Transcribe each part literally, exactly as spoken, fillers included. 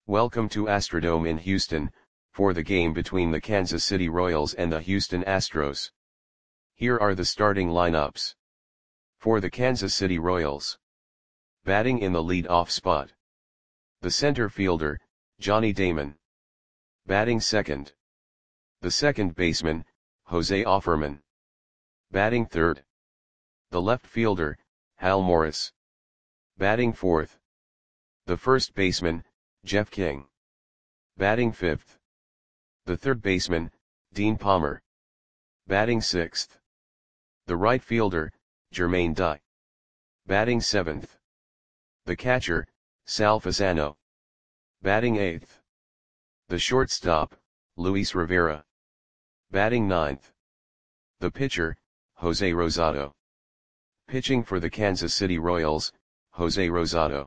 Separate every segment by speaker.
Speaker 1: Welcome to Astrodome in Houston, for the game between the Kansas City Royals and the Houston Astros. Here are the starting lineups. For the Kansas City Royals. Batting in the lead-off spot. The center fielder, Johnny Damon. Batting second. The second baseman, Jose Offerman. Batting third. The left fielder, Hal Morris. Batting fourth. The first baseman, Jeff King. Batting fifth. The third baseman, Dean Palmer. Batting sixth. The right fielder, Jermaine Dye. Batting seventh. The catcher, Sal Fasano. Batting eighth. The shortstop, Luis Rivera. Batting ninth. The pitcher, Jose Rosado. Pitching for the Kansas City Royals, Jose Rosado.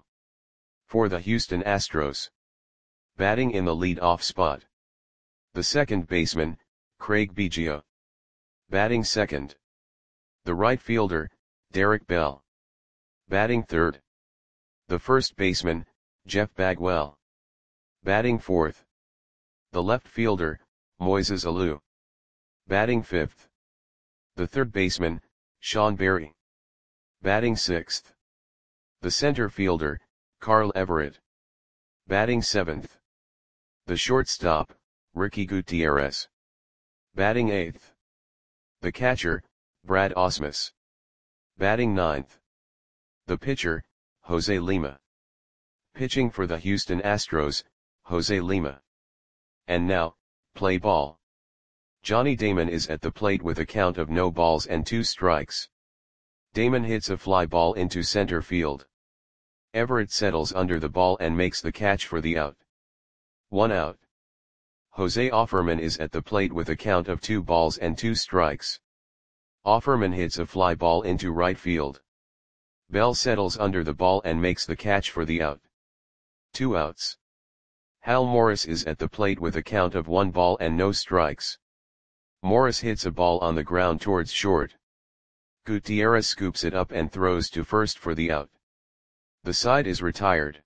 Speaker 1: For the Houston Astros. Batting in the lead-off spot. The second baseman, Craig Biggio. Batting second. The right fielder, Derek Bell. Batting third. The first baseman, Jeff Bagwell. Batting fourth. The left fielder, Moises Alou. Batting fifth. The third baseman, Sean Berry. Batting sixth. The center fielder, Carl Everett. Batting seventh. The shortstop, Ricky Gutierrez. Batting eighth. The catcher, Brad Ausmus. Batting ninth. The pitcher, Jose Lima. Pitching for the Houston Astros, Jose Lima. And now, play ball. Johnny Damon is at the plate with a count of no balls and two strikes. Damon hits a fly ball into center field. Everett settles under the ball and makes the catch for the out. One out. Jose Offerman is at the plate with a count of two balls and two strikes. Offerman hits a fly ball into right field. Bell settles under the ball and makes the catch for the out. Two outs. Hal Morris is at the plate with a count of one ball and no strikes. Morris hits a ball on the ground towards short. Gutierrez scoops it up and throws to first for the out. The side is retired.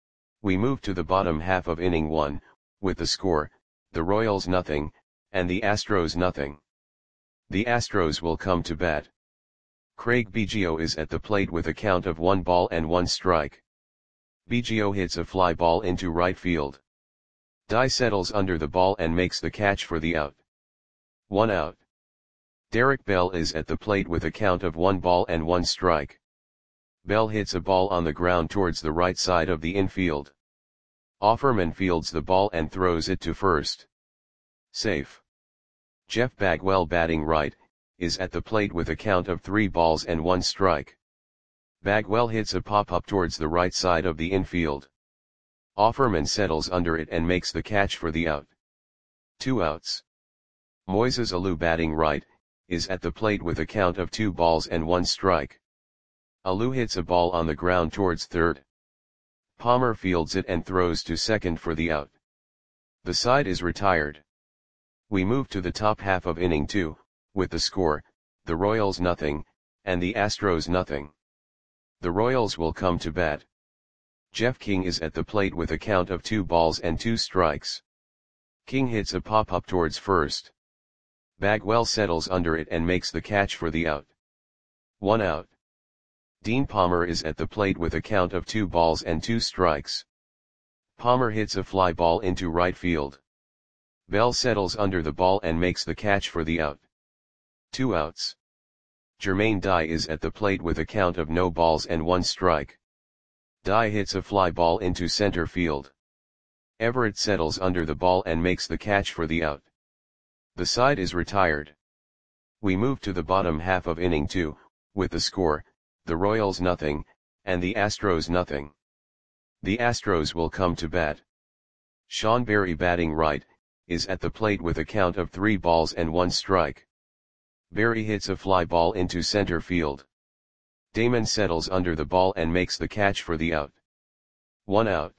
Speaker 1: We move to the bottom half of inning one, with the score, the Royals nothing, and the Astros nothing. The Astros will come to bat. Craig Biggio is at the plate with a count of one ball and one strike. Biggio hits a fly ball into right field. Dye settles under the ball and makes the catch for the out. One out. Derek Bell is at the plate with a count of one ball and one strike. Bell hits a ball on the ground towards the right side of the infield. Offerman fields the ball and throws it to first. Safe. Jeff Bagwell, batting right, is at the plate with a count of three balls and one strike. Bagwell hits a pop-up towards the right side of the infield. Offerman settles under it and makes the catch for the out. Two outs. Moises Alou, batting right, is at the plate with a count of two balls and one strike. Alou hits a ball on the ground towards third. Palmer fields it and throws to second for the out. The side is retired. We move to the top half of inning two, with the score, the Royals nothing, and the Astros nothing. The Royals will come to bat. Jeff King is at the plate with a count of two balls and two strikes. King hits a pop-up towards first. Bagwell settles under it and makes the catch for the out. One out. Dean Palmer is at the plate with a count of two balls and two strikes. Palmer hits a fly ball into right field. Bell settles under the ball and makes the catch for the out. Two outs. Jermaine Dye is at the plate with a count of no balls and one strike. Dye hits a fly ball into center field. Everett settles under the ball and makes the catch for the out. The side is retired. We move to the bottom half of inning two, with the score, the Royals nothing, and the Astros nothing. The Astros will come to bat. Sean Berry, batting right, is at the plate with a count of three balls and one strike. Berry hits a fly ball into center field. Damon settles under the ball and makes the catch for the out. One out.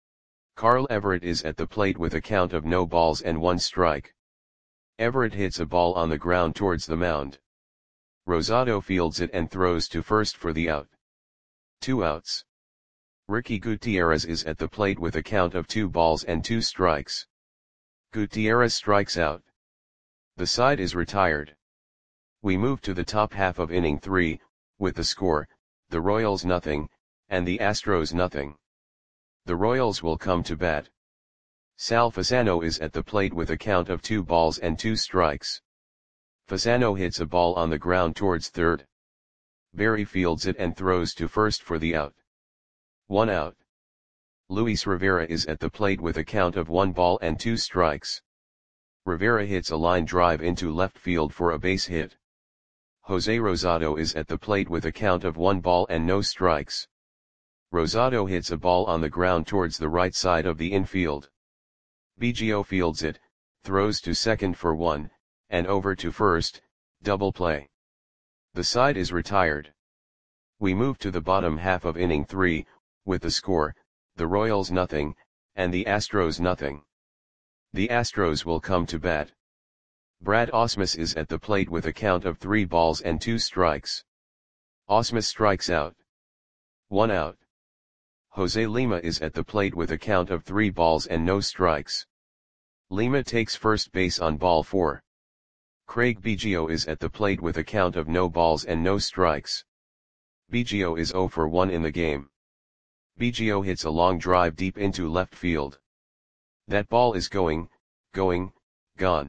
Speaker 1: Carl Everett is at the plate with a count of no balls and one strike. Everett hits a ball on the ground towards the mound. Rosado fields it and throws to first for the out. Two outs. Ricky Gutierrez is at the plate with a count of two balls and two strikes. Gutierrez strikes out. The side is retired. We move to the top half of inning three, with the score, the Royals nothing, and the Astros nothing. The Royals will come to bat. Sal Fasano is at the plate with a count of two balls and two strikes. Fasano hits a ball on the ground towards third. Berry fields it and throws to first for the out. One out. Luis Rivera is at the plate with a count of one ball and two strikes. Rivera hits a line drive into left field for a base hit. Jose Rosado is at the plate with a count of one ball and no strikes. Rosado hits a ball on the ground towards the right side of the infield. Biggio fields it, throws to second for one, and over to first, double play. The side is retired. We move to the bottom half of inning three, with the score, the Royals nothing, and the Astros nothing. The Astros will come to bat. Brad Ausmus is at the plate with a count of three balls and two strikes. Ausmus strikes out. One out. Jose Lima is at the plate with a count of three balls and no strikes. Lima takes first base on ball four. Craig Biggio is at the plate with a count of no balls and no strikes. Biggio is zero for one in the game. Biggio hits a long drive deep into left field. That ball is going, going, gone.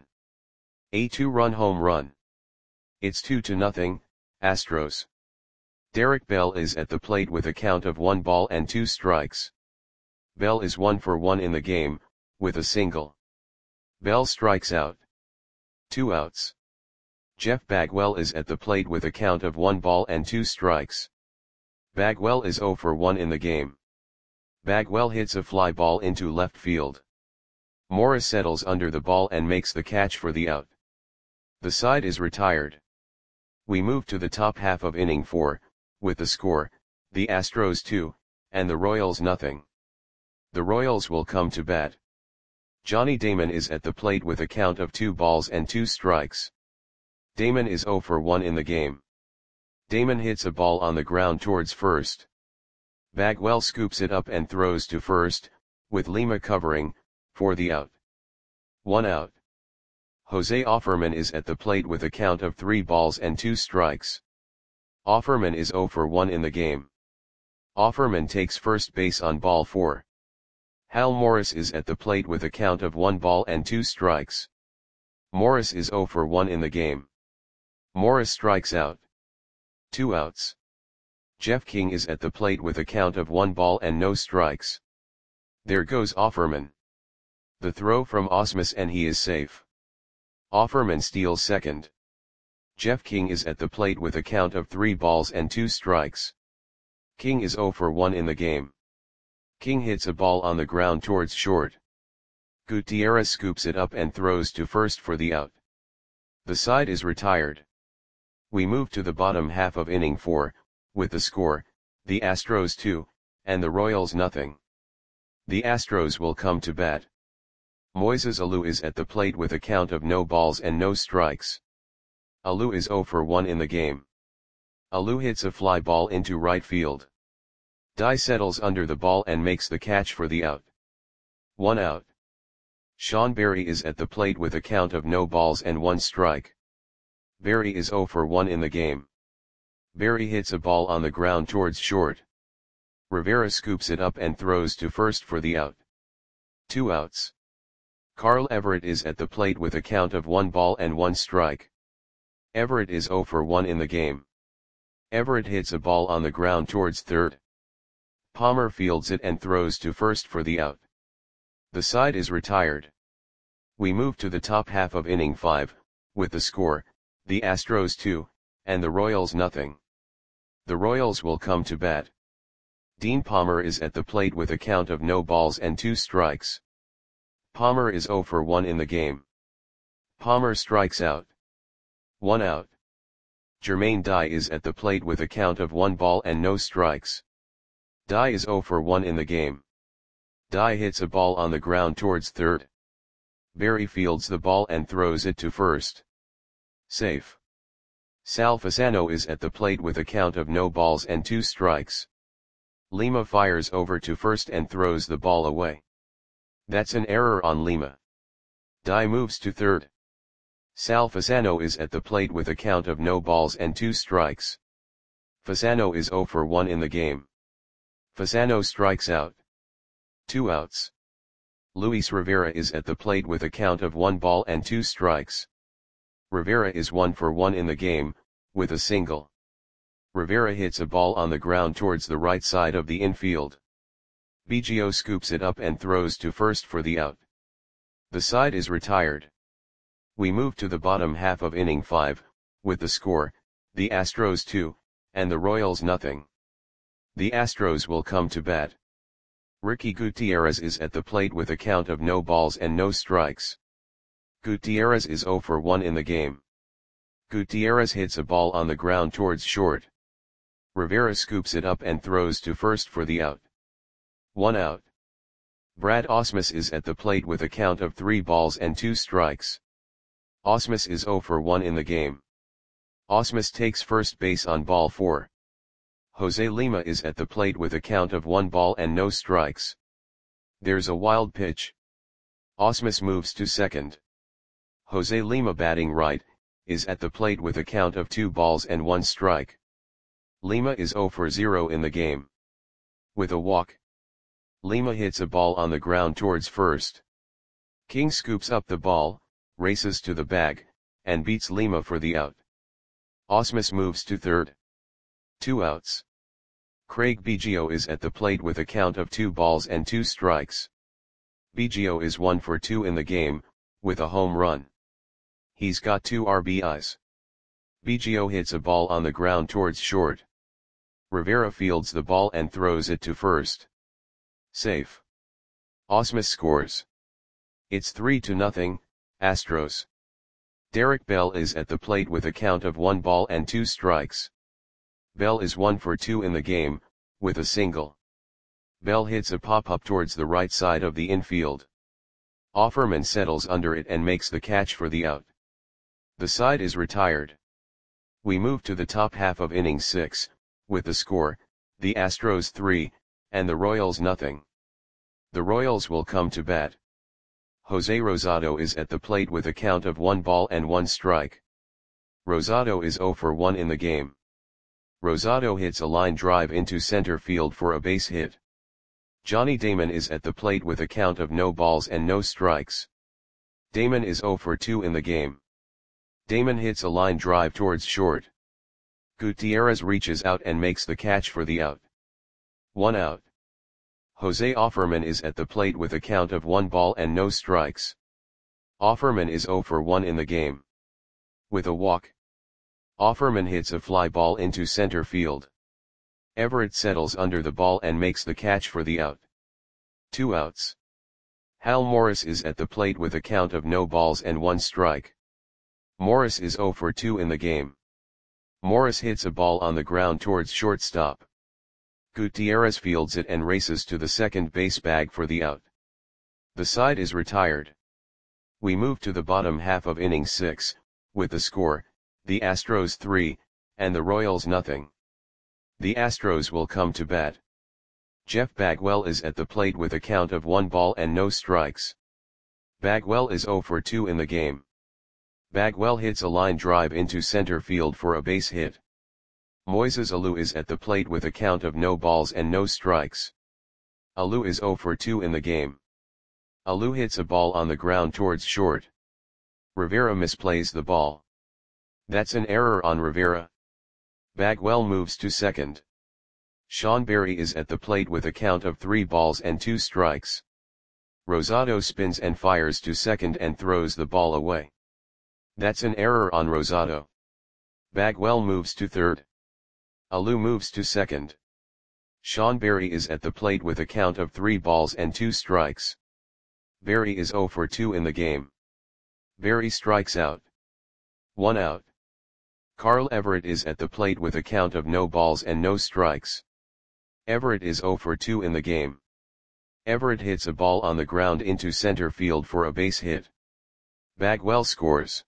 Speaker 1: A two-run home run. It's two to nothing, Astros. Derek Bell is at the plate with a count of one ball and two strikes. Bell is one for one in the game, with a single. Bell strikes out. Two outs. Jeff Bagwell is at the plate with a count of one ball and two strikes. Bagwell is zero for one in the game. Bagwell hits a fly ball into left field. Morris settles under the ball and makes the catch for the out. The side is retired. We move to the top half of inning four, with the score, the Astros two, and the Royals nothing. The Royals will come to bat. Johnny Damon is at the plate with a count of two balls and two strikes. Damon is zero for one in the game. Damon hits a ball on the ground towards first. Bagwell scoops it up and throws to first, with Lima covering, for the out. One out. Jose Offerman is at the plate with a count of three balls and two strikes. Offerman is zero for one in the game. Offerman takes first base on ball four. Hal Morris is at the plate with a count of one ball and two strikes. Morris is zero for one in the game. Morris strikes out. Two outs. Jeff King is at the plate with a count of one ball and no strikes. There goes Offerman. The throw from Ausmus and he is safe. Offerman steals second. Jeff King is at the plate with a count of three balls and two strikes. King is zero for one in the game. King hits a ball on the ground towards short. Gutierrez scoops it up and throws to first for the out. The side is retired. We move to the bottom half of inning four, with the score, the Astros two, and the Royals nothing. The Astros will come to bat. Moises Alou is at the plate with a count of no balls and no strikes. Alou is zero for one in the game. Alou hits a fly ball into right field. Dye settles under the ball and makes the catch for the out. One out. Sean Berry is at the plate with a count of no balls and one strike. Berry is zero for one in the game. Berry hits a ball on the ground towards short. Rivera scoops it up and throws to first for the out. Two outs. Carl Everett is at the plate with a count of one ball and one strike. Everett is zero for one in the game. Everett hits a ball on the ground towards third. Palmer fields it and throws to first for the out. The side is retired. We move to the top half of inning five, with the score, the Astros two, and the Royals nothing. The Royals will come to bat. Dean Palmer is at the plate with a count of no balls and two strikes. Palmer is zero for one in the game. Palmer strikes out. One out. Jermaine Dye is at the plate with a count of one ball and no strikes. Dye is zero for one in the game. Dye hits a ball on the ground towards third. Berry fields the ball and throws it to first. Safe. Sal Fasano is at the plate with a count of no balls and two strikes. Lima fires over to first and throws the ball away. That's an error on Lima. Dai moves to third. Sal Fasano is at the plate with a count of no balls and two strikes. Fasano is zero for one in the game. Fasano strikes out. Two outs. Luis Rivera is at the plate with a count of one ball and two strikes. Rivera is one for one in the game, with a single. Rivera hits a ball on the ground towards the right side of the infield. Biggio scoops it up and throws to first for the out. The side is retired. We move to the bottom half of inning five, with the score, the Astros two, and the Royals nothing. The Astros will come to bat. Ricky Gutierrez is at the plate with a count of no balls and no strikes. Gutierrez is zero for one in the game. Gutierrez hits a ball on the ground towards short. Rivera scoops it up and throws to first for the out. One out. Brad Ausmus is at the plate with a count of three balls and two strikes. Ausmus is zero for one in the game. Ausmus takes first base on ball four. Jose Lima is at the plate with a count of one ball and no strikes. There's a wild pitch. Ausmus moves to second. Jose Lima, batting right, is at the plate with a count of two balls and one strike. Lima is zero for zero in the game. With a walk. Lima hits a ball on the ground towards first. King scoops up the ball, races to the bag, and beats Lima for the out. Ausmus moves to third. Two outs. Craig Biggio is at the plate with a count of two balls and two strikes. Biggio is one for two in the game, with a home run. He's got two R B Is. Biggio hits a ball on the ground towards short. Rivera fields the ball and throws it to first. Safe. Ausmus scores. It's three to nothing, Astros. Derek Bell is at the plate with a count of one ball and two strikes. Bell is one for two in the game, with a single. Bell hits a pop-up towards the right side of the infield. Offerman settles under it and makes the catch for the out. The side is retired. We move to the top half of inning six, with the score, the Astros three, and the Royals nothing. The Royals will come to bat. Jose Rosado is at the plate with a count of one ball and one strike. Rosado is zero for one in the game. Rosado hits a line drive into center field for a base hit. Johnny Damon is at the plate with a count of no balls and no strikes. Damon is zero for two in the game. Damon hits a line drive towards short. Gutierrez reaches out and makes the catch for the out. One out. Jose Offerman is at the plate with a count of one ball and no strikes. Offerman is zero for one in the game. With a walk. Offerman hits a fly ball into center field. Everett settles under the ball and makes the catch for the out. Two outs. Hal Morris is at the plate with a count of no balls and one strike. Morris is zero for two in the game. Morris hits a ball on the ground towards shortstop. Gutierrez fields it and races to the second base bag for the out. The side is retired. We move to the bottom half of inning six, with the score, the Astros three, and the Royals nothing. The Astros will come to bat. Jeff Bagwell is at the plate with a count of one ball and no strikes. Bagwell is zero for two in the game. Bagwell hits a line drive into center field for a base hit. Moises Alou is at the plate with a count of no balls and no strikes. Alou is zero for two in the game. Alou hits a ball on the ground towards short. Rivera misplays the ball. That's an error on Rivera. Bagwell moves to second. Sean Berry is at the plate with a count of three balls and two strikes. Rosado spins and fires to second and throws the ball away. That's an error on Rosado. Bagwell moves to third. Alou moves to second. Sean Berry is at the plate with a count of three balls and two strikes. Berry is zero for two in the game. Berry strikes out. One out. Carl Everett is at the plate with a count of no balls and no strikes. Everett is zero for two in the game. Everett hits a ball on the ground into center field for a base hit. Bagwell scores.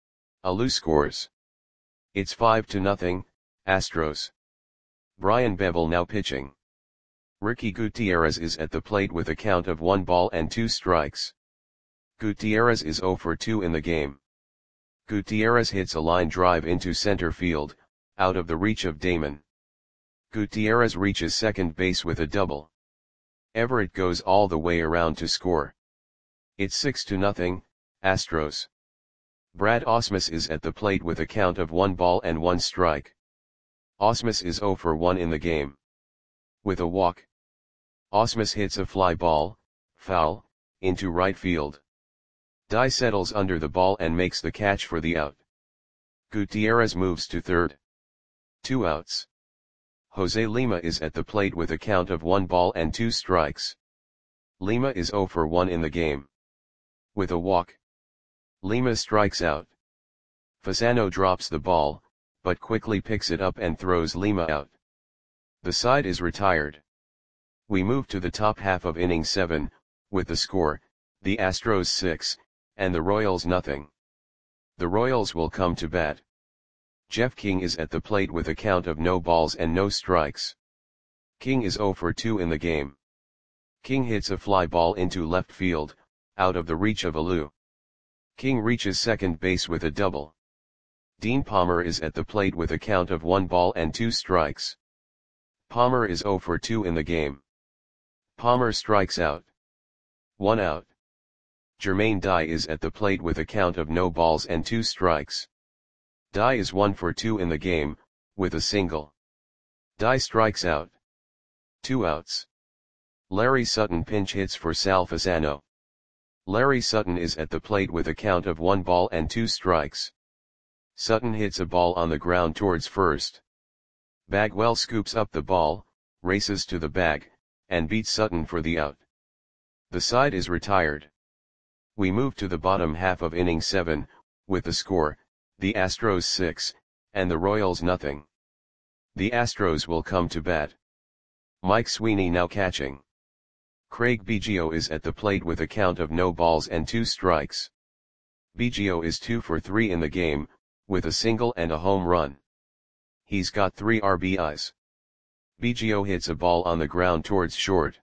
Speaker 1: Alou scores. It's five to nothing, Astros. Brian Bevel now pitching. Ricky Gutierrez is at the plate with a count of one ball and two strikes. Gutierrez is zero for two in the game. Gutierrez hits a line drive into center field, out of the reach of Damon. Gutierrez reaches second base with a double. Everett goes all the way around to score. It's six to nothing, Astros. Brad Ausmus is at the plate with a count of one ball and one strike. Ausmus is zero for one in the game. With a walk, Ausmus hits a fly ball, foul, into right field. Dye settles under the ball and makes the catch for the out. Gutierrez moves to third. Two outs. Jose Lima is at the plate with a count of one ball and two strikes. Lima is zero for one in the game. With a walk, Lima strikes out. Fasano drops the ball, but quickly picks it up and throws Lima out. The side is retired. We move to the top half of inning seven, with the score, the Astros six, and the Royals nothing. The Royals will come to bat. Jeff King is at the plate with a count of no balls and no strikes. King is zero for two in the game. King hits a fly ball into left field, out of the reach of Alou. King reaches second base with a double. Dean Palmer is at the plate with a count of one ball and two strikes. Palmer is zero for two in the game. Palmer strikes out. One out. Jermaine Dye is at the plate with a count of no balls and two strikes. Dye is one for two in the game, with a single. Dye strikes out. Two outs. Larry Sutton pinch hits for Sal Fasano. Larry Sutton is at the plate with a count of one ball and two strikes. Sutton hits a ball on the ground towards first. Bagwell scoops up the ball, races to the bag, and beats Sutton for the out. The side is retired. We move to the bottom half of inning seven, with the score, the Astros six, and the Royals nothing. The Astros will come to bat. Mike Sweeney now catching. Craig Biggio is at the plate with a count of no balls and two strikes. Biggio is two for three in the game, with a single and a home run. He's got three R B Is. Biggio hits a ball on the ground towards short.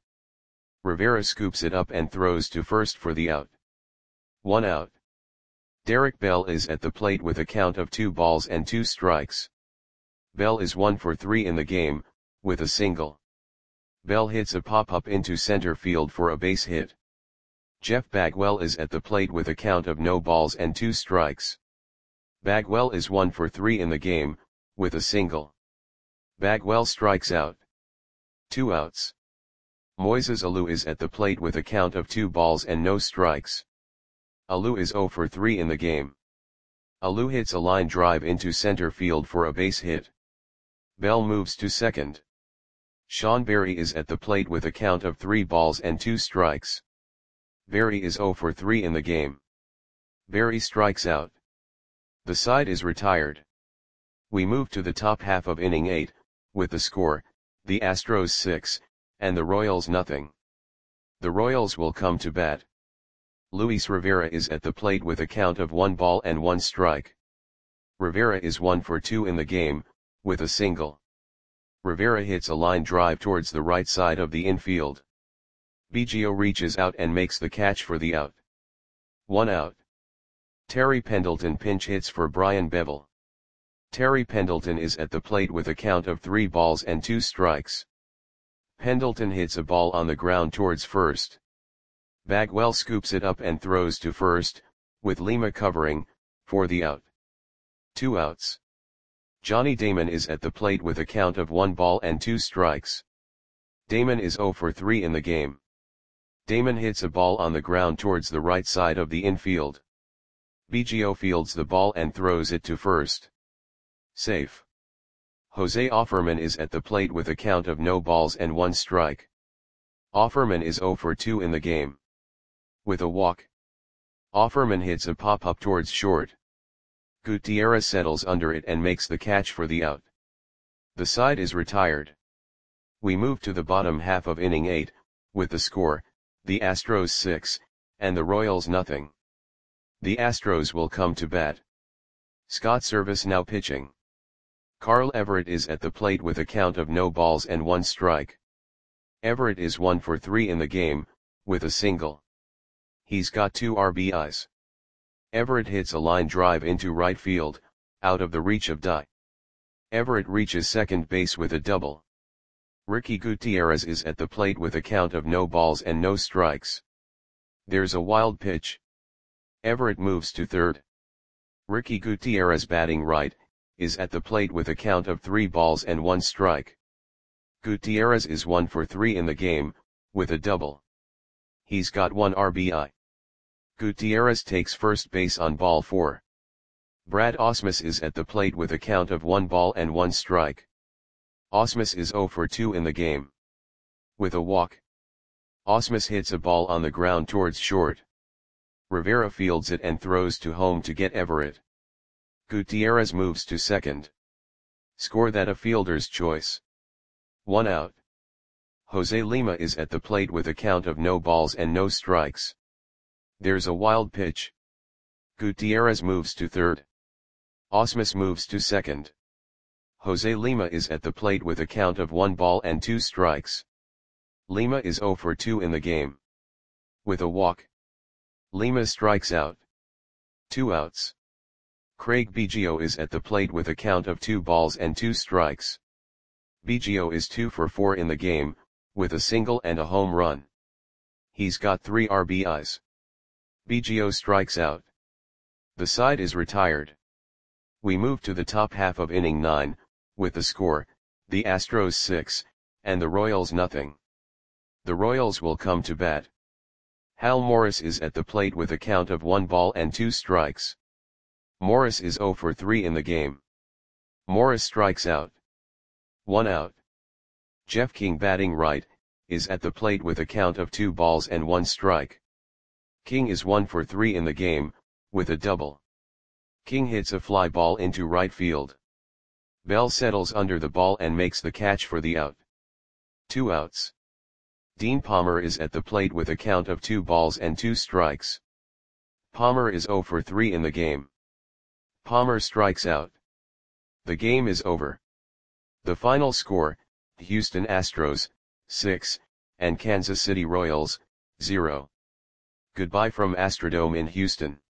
Speaker 1: Rivera scoops it up and throws to first for the out. One out. Derek Bell is at the plate with a count of two balls and two strikes. Bell is one for three in the game, with a single. Bell hits a pop-up into center field for a base hit. Jeff Bagwell is at the plate with a count of no balls and two strikes. Bagwell is one for three in the game, with a single. Bagwell strikes out. Two outs. Moises Alou is at the plate with a count of two balls and no strikes. Alou is zero for three in the game. Alou hits a line drive into center field for a base hit. Bell moves to second. Sean Berry is at the plate with a count of three balls and two strikes. Berry is zero for three in the game. Berry strikes out. The side is retired. We move to the top half of inning eight, with the score, the Astros six, and the Royals nothing. The Royals will come to bat. Luis Rivera is at the plate with a count of one ball and one strike. Rivera is one for two in the game, with a single. Rivera hits a line drive towards the right side of the infield. Biggio reaches out and makes the catch for the out. One out. Terry Pendleton pinch hits for Brian Bevel. Terry Pendleton is at the plate with a count of three balls and two strikes. Pendleton hits a ball on the ground towards first. Bagwell scoops it up and throws to first, with Lima covering, for the out. Two outs. Johnny Damon is at the plate with a count of one ball and two strikes. Damon is zero for three in the game. Damon hits a ball on the ground towards the right side of the infield. Biggio fields the ball and throws it to first. Safe. Jose Offerman is at the plate with a count of no balls and one strike. Offerman is zero for two in the game. With a walk, Offerman hits a pop-up towards short. Gutierrez settles under it and makes the catch for the out. The side is retired. We move to the bottom half of inning eight, with the score, the Astros six, and the Royals nothing. The Astros will come to bat. Scott Servais now pitching. Carl Everett is at the plate with a count of no balls and one strike. Everett is one for three in the game, with a single. He's got two R B Is. Everett hits a line drive into right field, out of the reach of Dye. Everett reaches second base with a double. Ricky Gutierrez is at the plate with a count of no balls and no strikes. There's a wild pitch. Everett moves to third. Ricky Gutierrez, batting right, is at the plate with a count of three balls and one strike. Gutierrez is one for three in the game, with a double. He's got one R B I. Gutierrez takes first base on ball four. Brad Ausmus is at the plate with a count of one ball and one strike. Ausmus is zero for two in the game. With a walk. Ausmus hits a ball on the ground towards short. Rivera fields it and throws to home to get Everett. Gutierrez moves to second. Score that a fielder's choice. One out. Jose Lima is at the plate with a count of no balls and no strikes. There's a wild pitch. Gutierrez moves to third. Ausmus moves to second. Jose Lima is at the plate with a count of one ball and two strikes. Lima is zero for two in the game. With a walk. Lima strikes out. Two outs. Craig Biggio is at the plate with a count of two balls and two strikes. Biggio is two for four in the game, with a single and a home run. He's got three R B Is. Biggio strikes out. The side is retired. We move to the top half of inning nine, with the score, the Astros six, and the Royals nothing. The Royals will come to bat. Hal Morris is at the plate with a count of one ball and two strikes. Morris is zero for three in the game. Morris strikes out. One out. Jeff King, batting right, is at the plate with a count of two balls and one strike. King is one for three in the game, with a double. King hits a fly ball into right field. Bell settles under the ball and makes the catch for the out. Two outs. Dean Palmer is at the plate with a count of two balls and two strikes. Palmer is zero for three in the game. Palmer strikes out. The game is over. The final score, Houston Astros, six, and Kansas City Royals, zero. Goodbye from Astrodome in Houston.